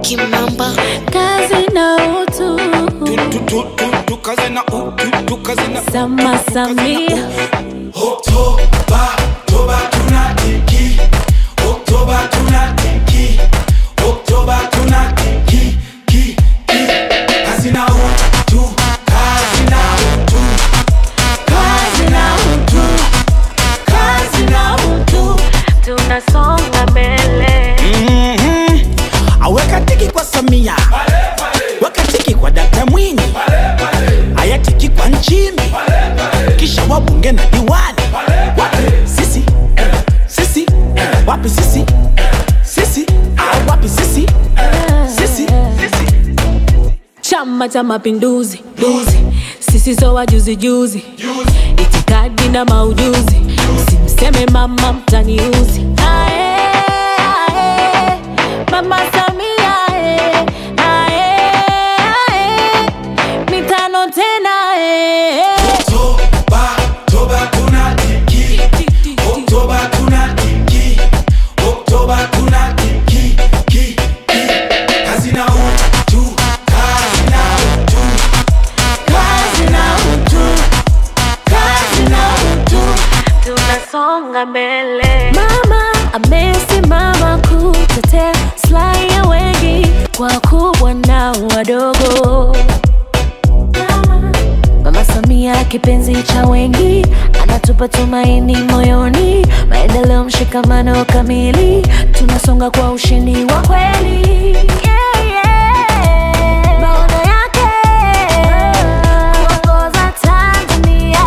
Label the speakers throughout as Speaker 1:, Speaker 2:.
Speaker 1: Kimamba
Speaker 2: kazi na utu
Speaker 3: kazi na utu kazi na
Speaker 2: Sama Samia
Speaker 3: Oktoba, Oktoba tunatiki Oktoba tunatiki Oktoba tunatiki kazi na utu kazi na utu
Speaker 2: kazi na utu kazi na utu tunasonga mbele.
Speaker 4: Aweka tiki kwa Samia, weka tiki kwa Dr. Mwinyi, aya tiki kwa Nchimbi, kisha wabunge na diwani. Wapi sisi? Sisi? Wapi sisi? Sisi? Wapi sisi? Sisi?
Speaker 2: Chama cha Mapinduzi, sisi so wajuzi juzi, itikadi na maujuzi, msimseme mama mtaniuzi. Ae, ae, Mama Samia, ae, ae, mitano tena, ae.
Speaker 3: Oktoba, Oktoba tunatiki Oktoba tunatiki Oktoba tunatiki kazi na utu kazi na utu
Speaker 2: Kazi na utu, kazi na utu, tunasonga mbele. Mama amesimama kutetea maslahi ya wengi, wakubwa na wadogo. Mama Samia kipenzi cha wengi, anatupa tumaini moyoni, maendeleo mshikamano kamili, tunasonga kwa ushindi wa kweli. Maono yake kuongoza Tanzania.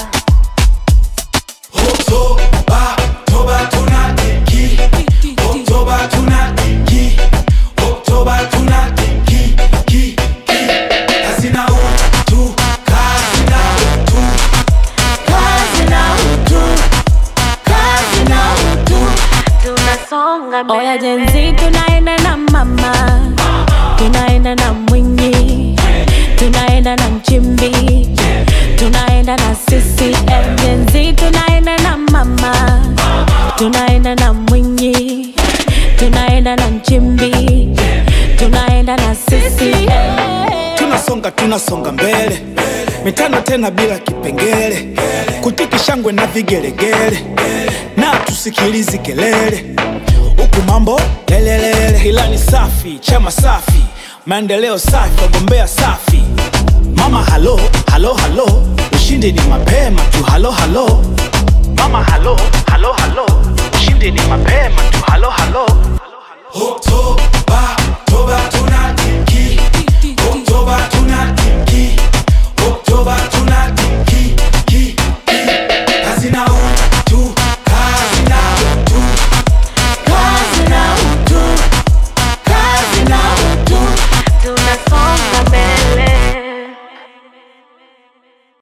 Speaker 3: Oktoba, Oktoba tunatiki Oktoba tunatiki Oktoba tunatiki kazi na utu kazi na utu
Speaker 2: Kazi na utu, kazi na utu, tunasonga mbele. Oya Gen Z tunaenda na mama, tunaenda na Mwinyi, tunaenda na Nchimbi, tunaenda na CCM. Gen Z tunaenda na mama, tunaenda na Mwinyi, tunaenda na Nchimbi, tunaenda na CCM.
Speaker 4: Tunasonga mbele, mitano tena bila kipengele, kutiki shangwe na vigelegele, na tusikilizi kelele, huku mambo lelelele. Ilani safi, chama safi, maendeleo safi, wagombea safi. Mama halo, halo halo, ushindi ni mapema tu, halo halo. Mama halo, halo halo, ushindi ni mapema tu, halo halo.
Speaker 3: Oktoba